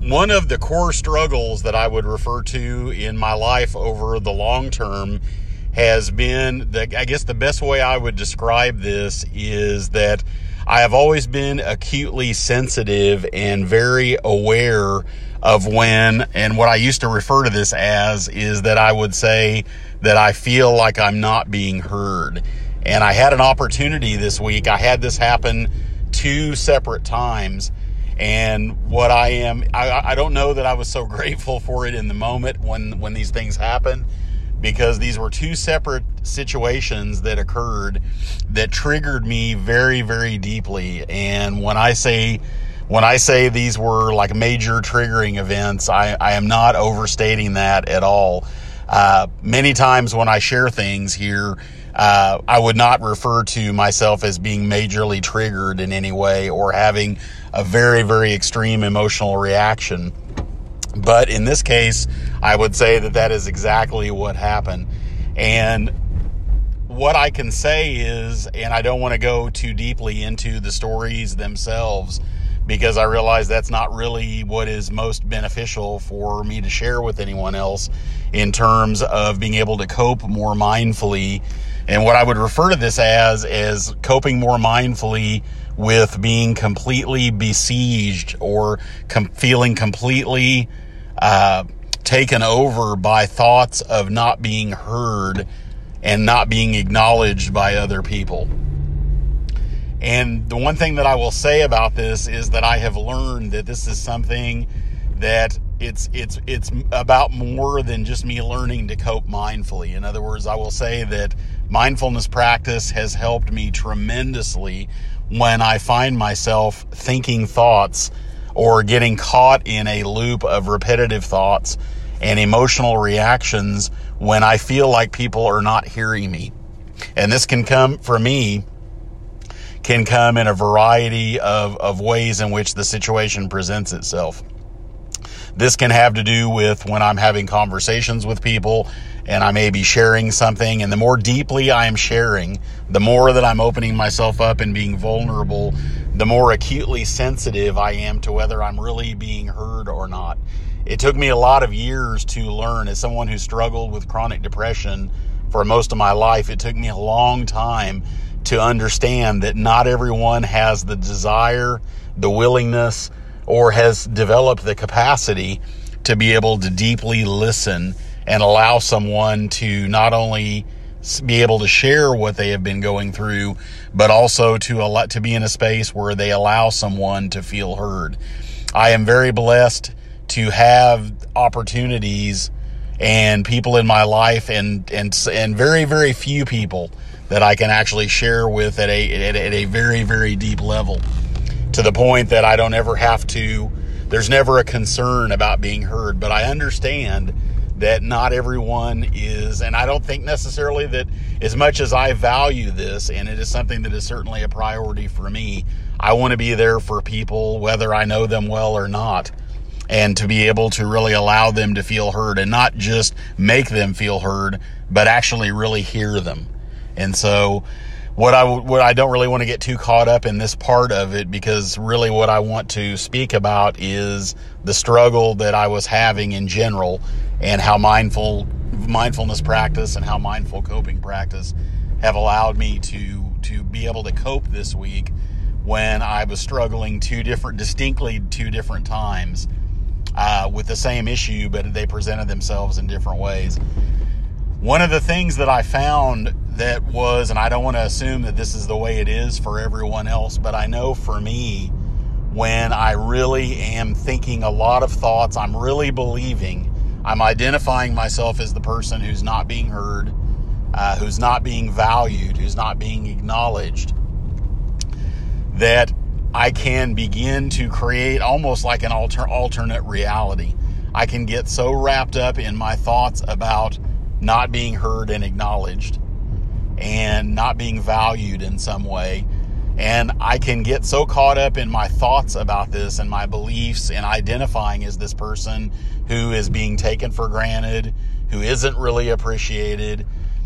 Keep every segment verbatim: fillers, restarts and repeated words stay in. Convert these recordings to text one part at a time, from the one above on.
one of the core struggles that I would refer to in my life over the long term has been, the, I guess the best way I would describe this is that I have always been acutely sensitive and very aware of when, and what I used to refer to this as is that I would say that I feel like I'm not being heard. And I had an opportunity this week. I had this happen two separate times. And what I am, I, I don't know that I was so grateful for it in the moment when, when these things happen, because these were two separate situations that occurred that triggered me very, very deeply. And when I say, when I say these were like major triggering events, I, I am not overstating that at all. Uh, many times when I share things here, Uh, I would not refer to myself as being majorly triggered in any way or having a very, very extreme emotional reaction. But in this case, I would say that that is exactly what happened. And what I can say is, and I don't want to go too deeply into the stories themselves, because I realize that's not really what is most beneficial for me to share with anyone else in terms of being able to cope more mindfully. And what I would refer to this as is coping more mindfully with being completely besieged or com- feeling completely uh, taken over by thoughts of not being heard and not being acknowledged by other people. And the one thing that I will say about this is that I have learned that this is something that it's it's it's about more than just me learning to cope mindfully. In other words, I will say that mindfulness practice has helped me tremendously when I find myself thinking thoughts or getting caught in a loop of repetitive thoughts and emotional reactions when I feel like people are not hearing me. And this can come, for me, can come in a variety of, of ways in which the situation presents itself. This can have to do with when I'm having conversations with people and I may be sharing something, and the more deeply I am sharing, the more that I'm opening myself up and being vulnerable, the more acutely sensitive I am to whether I'm really being heard or not. It took me a lot of years to learn, as someone who struggled with chronic depression for most of my life, it took me a long time to understand that not everyone has the desire, the willingness, or has developed the capacity to be able to deeply listen and allow someone to not only be able to share what they have been going through, but also to allow, to be in a space where they allow someone to feel heard. I am very blessed to have opportunities and people in my life, and and and very, very few people that I can actually share with at a at, at a very, very deep level, to the point that I don't ever have to, there's never a concern about being heard. But I understand that not everyone is, and I don't think necessarily that, as much as I value this, and it is something that is certainly a priority for me, I want to be there for people, whether I know them well or not, and to be able to really allow them to feel heard, and not just make them feel heard, but actually really hear them. And so What I, what I don't really want to get too caught up in this part of it, because really what I want to speak about is the struggle that I was having in general, and how mindful mindfulness practice and how mindful coping practice have allowed me to to be able to cope this week when I was struggling two different, distinctly two different times uh, with the same issue, but they presented themselves in different ways. One of the things that I found that was, and I don't want to assume that this is the way it is for everyone else, but I know for me, when I really am thinking a lot of thoughts, I'm really believing, I'm identifying myself as the person who's not being heard, uh, who's not being valued, who's not being acknowledged, that I can begin to create almost like an alter, alternate reality. I can get so wrapped up in my thoughts about not being heard and acknowledged and not being valued in some way. And I can get so caught up in my thoughts about this and my beliefs and identifying as this person who is being taken for granted, who isn't really appreciated,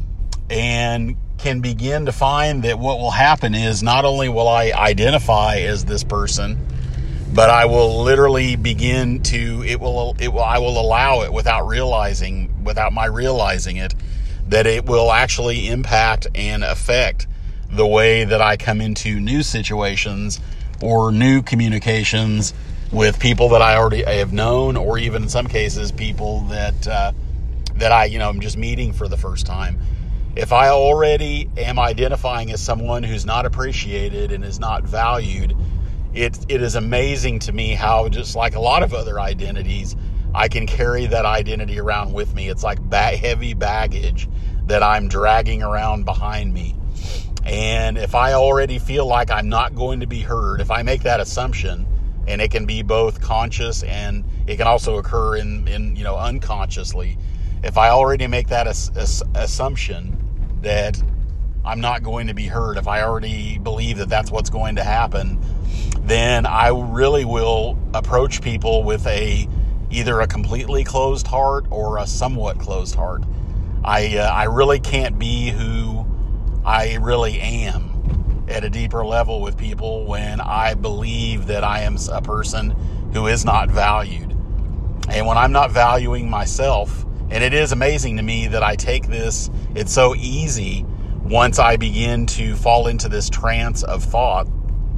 and can begin to find that what will happen is not only will I identify as this person, but I will literally begin to, it will, it will, I will allow it without realizing, without my realizing it, that it will actually impact and affect the way that I come into new situations or new communications with people that I already have known, or even in some cases, people that, uh, that I, you know, I'm just meeting for the first time. If I already am identifying as someone who's not appreciated and is not valued, it it is amazing to me how, just like a lot of other identities, I can carry that identity around with me. It's like ba- heavy baggage that I'm dragging around behind me. And if I already feel like I'm not going to be heard, if I make that assumption, and it can be both conscious and it can also occur in, in you know, unconsciously. If I already make that as, as, assumption that I'm not going to be heard, if I already believe that that's what's going to happen, then I really will approach people with a either a completely closed heart or a somewhat closed heart. I uh, I really can't be who I really am at a deeper level with people when I believe that I am a person who is not valued. And when I'm not valuing myself, and it is amazing to me that I take this, it's so easy once I begin to fall into this trance of thought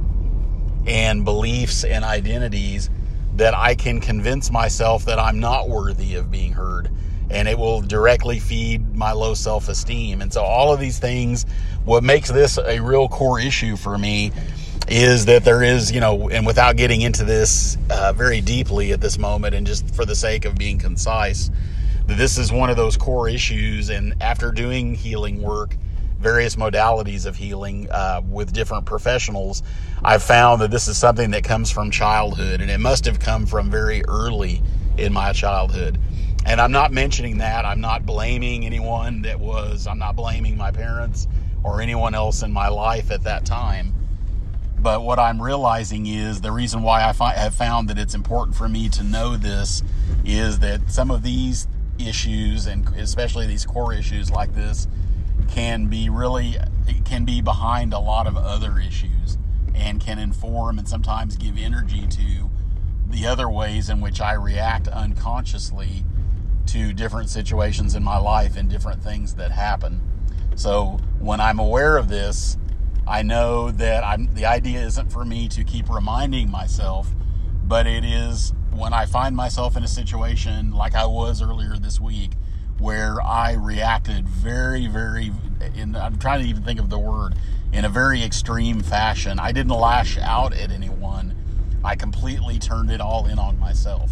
and beliefs and identities, that I can convince myself that I'm not worthy of being heard. And it will directly feed my low self-esteem. And so all of these things, what makes this a real core issue for me is that there is, you know, and without getting into this uh, very deeply at this moment, and just for the sake of being concise, that this is one of those core issues. And after doing healing work, various modalities of healing uh, with different professionals, I've found that this is something that comes from childhood, and it must have come from very early in my childhood. And I'm not mentioning that. I'm not blaming anyone that was, I'm not blaming my parents or anyone else in my life at that time. But what I'm realizing is the reason why I fi- have found that it's important for me to know this is that some of these issues, and especially these core issues like this, can be really, it can be behind a lot of other issues and can inform and sometimes give energy to the other ways in which I react unconsciously to different situations in my life and different things that happen. So when I'm aware of this, I know that I'm, the idea isn't for me to keep reminding myself, but it is when I find myself in a situation like I was earlier this week, where I reacted very, very, in, I'm trying to even think of the word, in a very extreme fashion. I didn't lash out at anyone. I completely turned it all in on myself.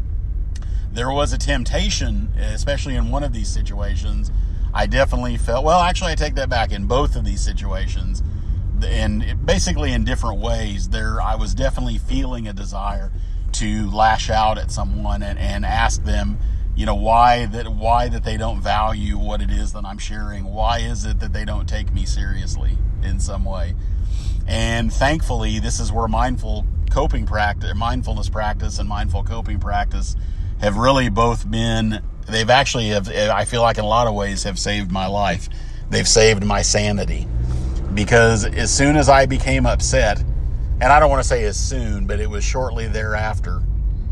There was a temptation, especially in one of these situations. I definitely felt, well, actually I take that back. In both of these situations, and basically in different ways, there I was definitely feeling a desire to lash out at someone and, and ask them, you know, why that why that they don't value what it is that I'm sharing. Why is it that they don't take me seriously in some way? And thankfully, this is where mindful coping practice, mindfulness practice and mindful coping practice have really both been, they've actually have, I feel like in a lot of ways, have saved my life. They've saved my sanity. Because as soon as I became upset, and I don't want to say as soon, but it was shortly thereafter,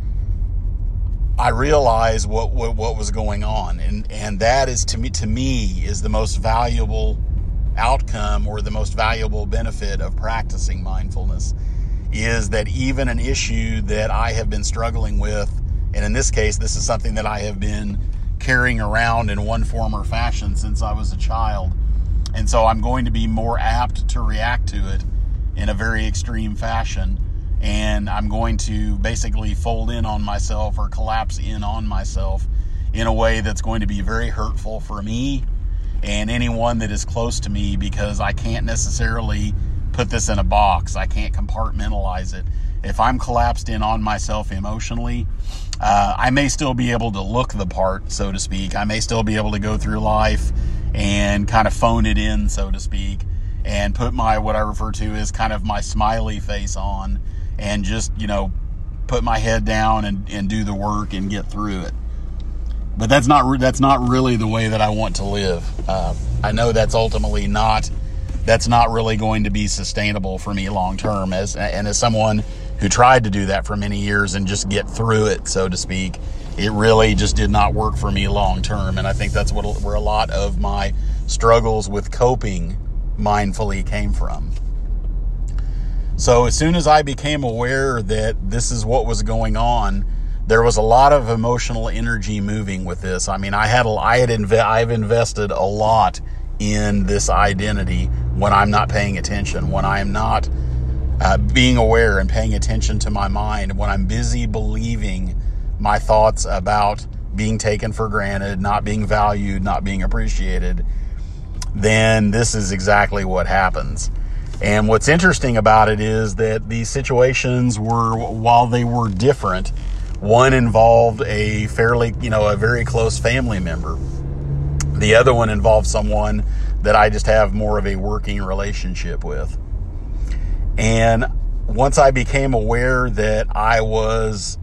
I realized what, what what was going on, and and that is to me to me is the most valuable outcome, or the most valuable benefit of practicing mindfulness, is that even an issue that I have been struggling with, and in this case this is something that I have been carrying around in one form or fashion since I was a child, and so I'm going to be more apt to react to it in a very extreme fashion. And I'm going to basically fold in on myself or collapse in on myself in a way that's going to be very hurtful for me and anyone that is close to me, because I can't necessarily put this in a box. I can't compartmentalize it. If I'm collapsed in on myself emotionally, uh, I may still be able to look the part, so to speak. I may still be able to go through life and kind of phone it in, so to speak, and put my, what I refer to as kind of my smiley face on, and just, you know, put my head down and, and do the work and get through it. But that's not that's not really the way that I want to live. Uh, I know that's ultimately not, that's not really going to be sustainable for me long term. As and as someone who tried to do that for many years and just get through it, so to speak. It really just did not work for me long term, and I think that's what where a lot of my struggles with coping mindfully came from. So as soon as I became aware that this is what was going on, there was a lot of emotional energy moving with this. I mean, I had I had inve- I've invested a lot in this identity when I'm not paying attention, when I'm not uh, being aware and paying attention to my mind, when I'm busy believing my thoughts about being taken for granted, not being valued, not being appreciated, then this is exactly what happens. And what's interesting about it is that these situations were, while they were different, one involved a fairly, you know, a very close family member. The other one involved someone that I just have more of a working relationship with. And once I became aware that I was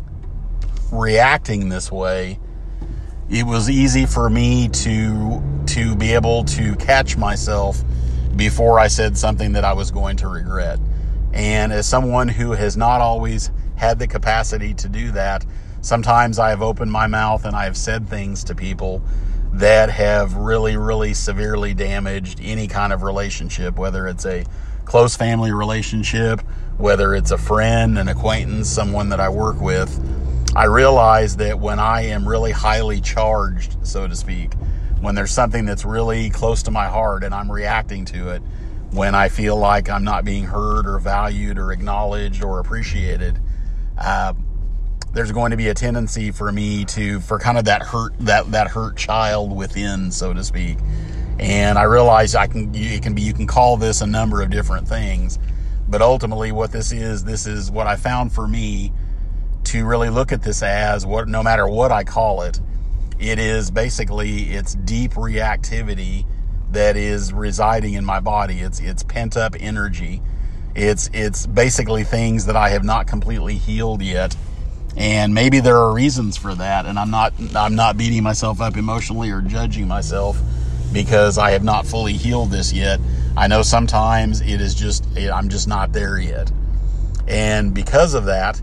reacting this way, it was easy for me to to be able to catch myself before I said something that I was going to regret. And as someone who has not always had the capacity to do that, sometimes I have opened my mouth and I have said things to people that have really, really severely damaged any kind of relationship, whether it's a close family relationship, whether it's a friend, an acquaintance, someone that I work with. I realize that when I am really highly charged, so to speak, when there's something that's really close to my heart and I'm reacting to it, when I feel like I'm not being heard or valued or acknowledged or appreciated, uh, there's going to be a tendency for me to, for kind of that hurt, that, that hurt child within, so to speak. And I realize I can, it can be, you can call this a number of different things, but ultimately what this is, this is what I found for me to really look at this as, what, no matter what I call it, it is basically, it's deep reactivity that is residing in my body. It's, it's pent up energy. It's, it's basically things that I have not completely healed yet. And maybe there are reasons for that. And I'm not, I'm not beating myself up emotionally or judging myself because I have not fully healed this yet. I know sometimes it is just, I'm just not there yet. And because of that,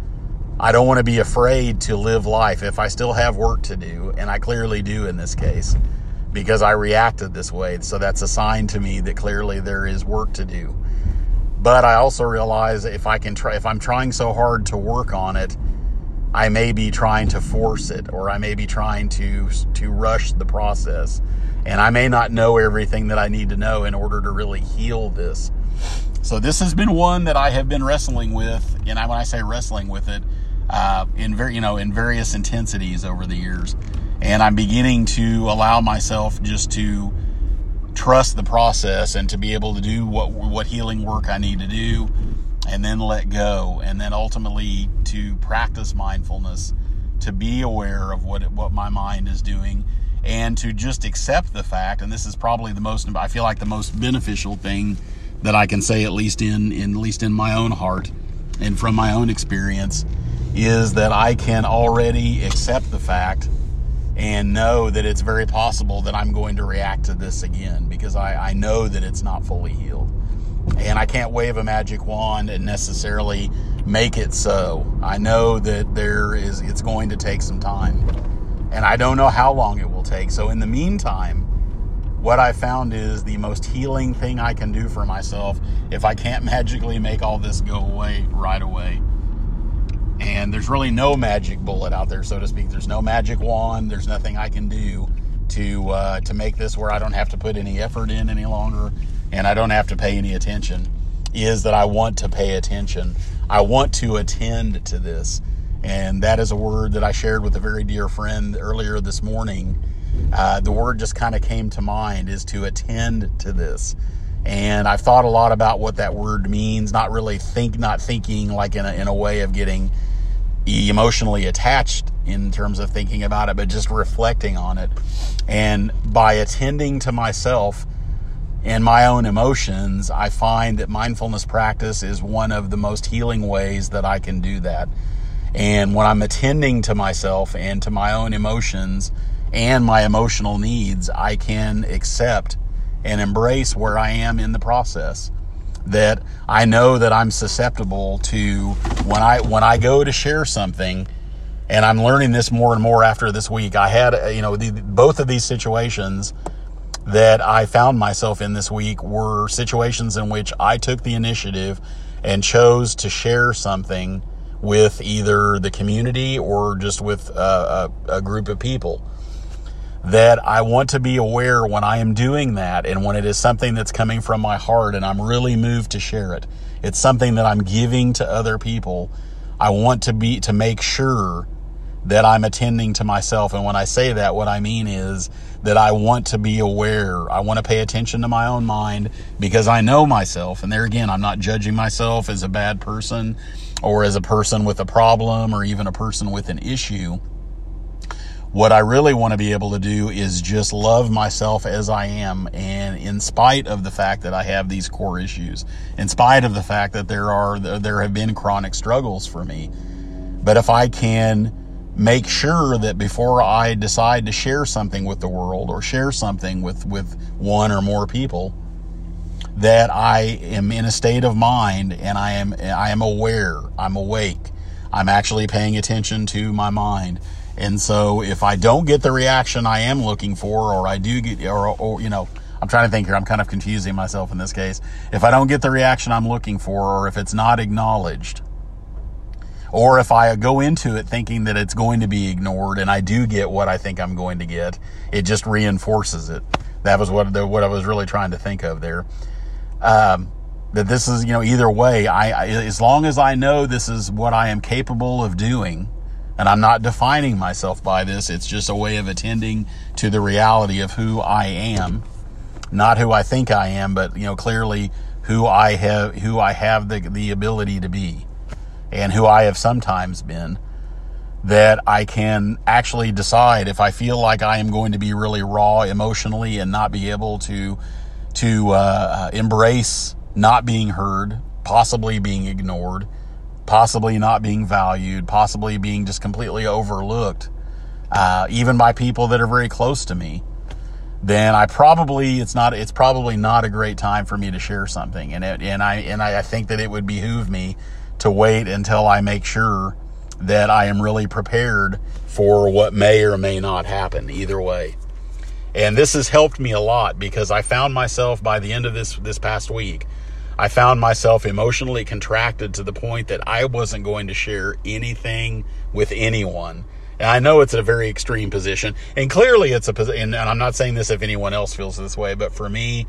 I don't want to be afraid to live life if I still have work to do, and I clearly do in this case, because I reacted this way. So that's a sign to me that clearly there is work to do. But I also realize if I can try, if I'm trying so hard to work on it, I may be trying to force it, or I may be trying to to rush the process, and I may not know everything that I need to know in order to really heal this. So this has been one that I have been wrestling with, and when I say wrestling with it, uh, in very, you know, in various intensities over the years. And I'm beginning to allow myself just to trust the process and to be able to do what what healing work I need to do, and then let go, and then ultimately to practice mindfulness, to be aware of what what my mind is doing, and to just accept the fact. And this is probably the most, I feel like the most beneficial thing that I can say, at least in, in at least in my own heart and from my own experience, is that I can already accept the fact and know that it's very possible that I'm going to react to this again, because I, I know that it's not fully healed. And I can't wave a magic wand and necessarily make it so. I know that there is, it's going to take some time, and I don't know how long it will take. So in the meantime, what I found is the most healing thing I can do for myself, if I can't magically make all this go away right away. And there's really no magic bullet out there, so to speak. There's no magic wand. There's nothing I can do to uh, to make this where I don't have to put any effort in any longer, and I don't have to pay any attention. Is that I want to pay attention. I want to attend to this. And that is a word that I shared with a very dear friend earlier this morning. Uh, the word just kind of came to mind, is to attend to this. And I've thought a lot about what that word means, not really think, not thinking like in a, in a way of getting emotionally attached in terms of thinking about it, but just reflecting on it. And by attending to myself and my own emotions, I find that mindfulness practice is one of the most healing ways that I can do that. And when I'm attending to myself and to my own emotions and my emotional needs, I can accept and embrace where I am in the process. that I know that I'm susceptible to when I when I go to share something, and I'm learning this more and more after this week. I had, you know, the, both of these situations that I found myself in this week were situations in which I took the initiative and chose to share something with either the community or just with a, a, a group of people. That I want to be aware when I am doing that, and when it is something that's coming from my heart and I'm really moved to share it. It's something that I'm giving to other people. I want to be, to make sure that I'm attending to myself. And when I say that, what I mean is that I want to be aware. I want to pay attention to my own mind, because I know myself. And there again, I'm not judging myself as a bad person or as a person with a problem or even a person with an issue. What I really want to be able to do is just love myself as I am, and in spite of the fact that I have these core issues, in spite of the fact that there are there have been chronic struggles for me. But if I can make sure that before I decide to share something with the world or share something with, with one or more people, that I am in a state of mind and I am I am aware, I'm awake, I'm actually paying attention to my mind. And so if I don't get the reaction I am looking for, or I do get, or, or, you know, I'm trying to think here, I'm kind of confusing myself in this case. If I don't get the reaction I'm looking for, or if it's not acknowledged, or if I go into it thinking that it's going to be ignored and I do get what I think I'm going to get, it just reinforces it. That was what the, what I was really trying to think of there. Um, that this is, you know, either way, I, I as long as I know this is what I am capable of doing, and I'm not defining myself by this, it's just a way of attending to the reality of who I am, not who I think I am, but, you know, clearly who I have, who I have the, the ability to be, and who I have sometimes been, that I can actually decide if I feel like I am going to be really raw emotionally and not be able to, to, uh, embrace not being heard, possibly being ignored, possibly not being valued, possibly being just completely overlooked, uh, even by people that are very close to me, then I probably, it's not, it's probably not a great time for me to share something. And it, and I, and I, I think that it would behoove me to wait until I make sure that I am really prepared for what may or may not happen either way. And this has helped me a lot, because I found myself by the end of this, this past week, I found myself emotionally contracted to the point that I wasn't going to share anything with anyone. And I know it's a very extreme position, and clearly it's a position, and I'm not saying this if anyone else feels this way, but for me,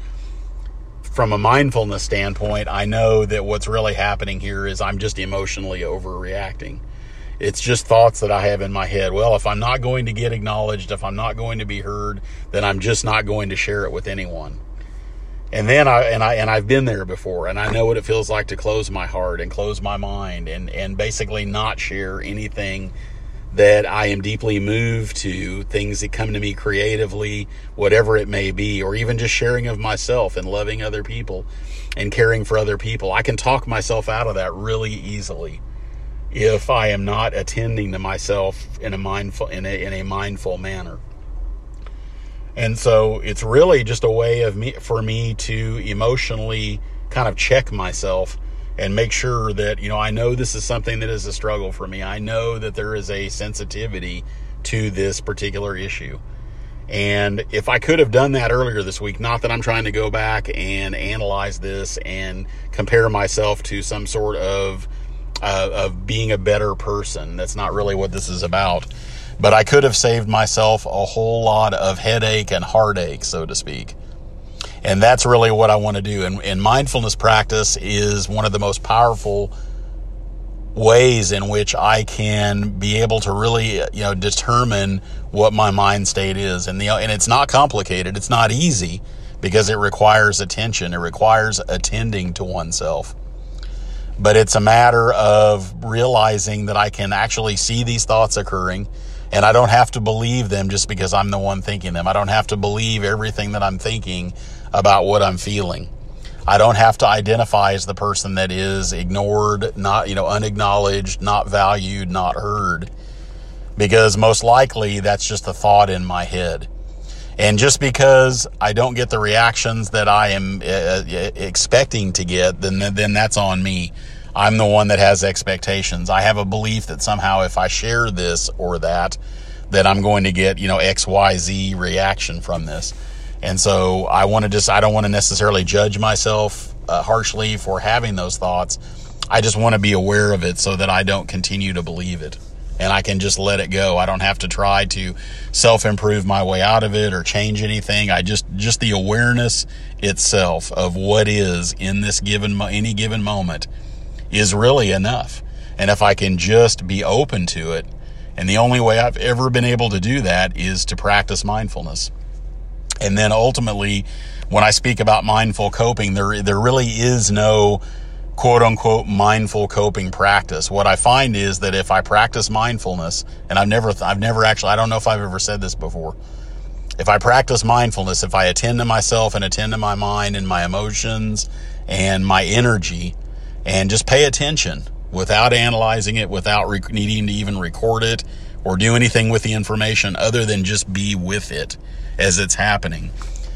from a mindfulness standpoint, I know that what's really happening here is I'm just emotionally overreacting. It's just thoughts that I have in my head. Well, if I'm not going to get acknowledged, if I'm not going to be heard, then I'm just not going to share it with anyone. And then I, and I, and I've been there before, and I know what it feels like to close my heart and close my mind and, and basically not share anything that I am deeply moved to, things that come to me creatively, whatever it may be, or even just sharing of myself and loving other people and caring for other people. I can talk myself out of that really easily if I am not attending to myself in a mindful, in a, in a mindful manner. And so it's really just a way of me, for me to emotionally kind of check myself and make sure that, you know, I know this is something that is a struggle for me. I know that there is a sensitivity to this particular issue. And if I could have done that earlier this week, not that I'm trying to go back and analyze this and compare myself to some sort of, uh, of being a better person. That's not really what this is about. But I could have saved myself a whole lot of headache and heartache, so to speak. And that's really what I want to do. And, and mindfulness practice is one of the most powerful ways in which I can be able to really, you know, determine what my mind state is. And the, and it's not complicated. It's not easy, because it requires attention. It requires attending to oneself. But it's a matter of realizing that I can actually see these thoughts occurring, and I don't have to believe them just because I'm the one thinking them. I don't have to believe everything that I'm thinking about what I'm feeling. I don't have to identify as the person that is ignored, not, you know, unacknowledged, not valued, not heard, because most likely that's just a thought in my head. And just because I don't get the reactions that I am uh, expecting to get, then then that's on me. I'm the one that has expectations. I have a belief that somehow if I share this or that, that I'm going to get, you know, X, Y, Z reaction from this. And so I want to just, I don't want to necessarily judge myself uh, harshly for having those thoughts. I just want to be aware of it so that I don't continue to believe it. And I can just let it go. I don't have to try to self-improve my way out of it or change anything. I just, just the awareness itself of what is in this given, any given moment is really enough. And if I can just be open to it, and the only way I've ever been able to do that is to practice mindfulness. And then ultimately, when I speak about mindful coping, there, there really is no quote unquote mindful coping practice. What I find is that if I practice mindfulness, and I've never, I've never actually, I don't know if I've ever said this before. If I practice mindfulness, if I attend to myself and attend to my mind and my emotions and my energy and just pay attention without analyzing it, without rec- needing to even record it or do anything with the information other than just be with it as it's happening,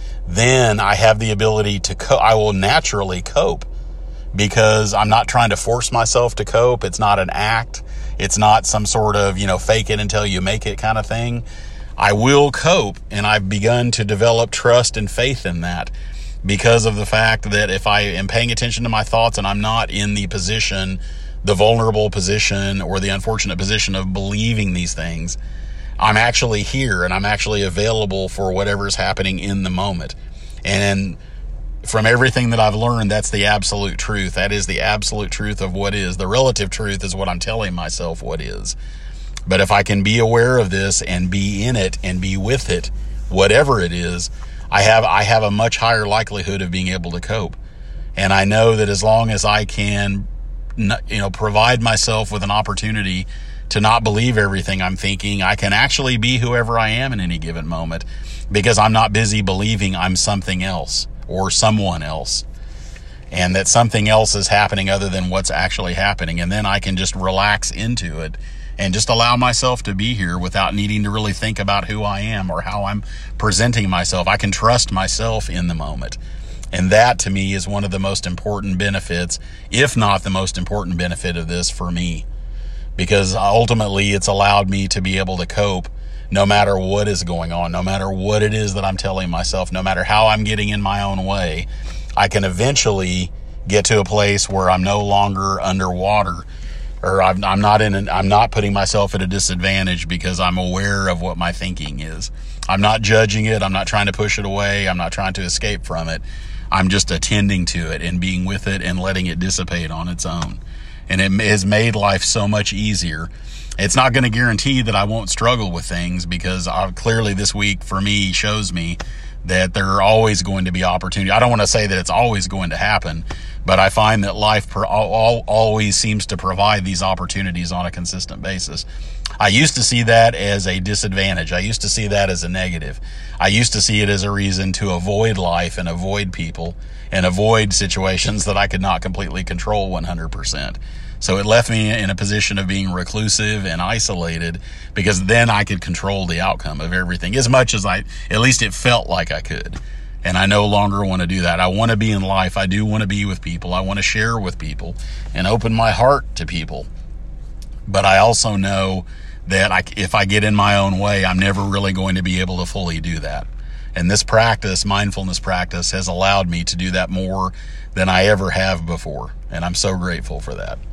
then I have the ability to co- I will naturally cope. Because I'm not trying to force myself to cope. It's not an act. It's not some sort of, you know, fake it until you make it kind of thing. I will cope, and I've begun to develop trust and faith in that because of the fact that if I am paying attention to my thoughts and I'm not in the position, the vulnerable position or the unfortunate position of believing these things, I'm actually here and I'm actually available for whatever's happening in the moment. And from everything that I've learned, that's the absolute truth. That is the absolute truth of what is. The relative truth is what I'm telling myself what is. But if I can be aware of this and be in it and be with it, whatever it is, I have I have a much higher likelihood of being able to cope. And I know that as long as I can, you know, provide myself with an opportunity to not believe everything I'm thinking, I can actually be whoever I am in any given moment because I'm not busy believing I'm something else or someone else, and that something else is happening other than what's actually happening. And then I can just relax into it and just allow myself to be here without needing to really think about who I am or how I'm presenting myself. I can trust myself in the moment. And that to me is one of the most important benefits, if not the most important benefit of this for me, because ultimately it's allowed me to be able to cope no matter what is going on, no matter what it is that I'm telling myself, no matter how I'm getting in my own way. I can eventually get to a place where I'm no longer underwater, or I'm, I'm not in an, I'm not putting myself at a disadvantage because I'm aware of what my thinking is. I'm not judging it. I'm not trying to push it away. I'm not trying to escape from it. I'm just attending to it and being with it and letting it dissipate on its own. And it has made life so much easier. It's not going to guarantee that I won't struggle with things, because I, clearly this week for me shows me that there are always going to be opportunity. I don't want to say that it's always going to happen, but I find that life per, all, always seems to provide these opportunities on a consistent basis. I used to see that as a disadvantage. I used to see that as a negative. I used to see it as a reason to avoid life and avoid people and avoid situations that I could not completely control one hundred percent. So it left me in a position of being reclusive and isolated, because then I could control the outcome of everything as much as I, at least it felt like I could. And I no longer want to do that. I want to be in life. I do want to be with people. I want to share with people and open my heart to people. But I also know that I, if I get in my own way, I'm never really going to be able to fully do that. And this practice, mindfulness practice, has allowed me to do that more than I ever have before. And I'm so grateful for that.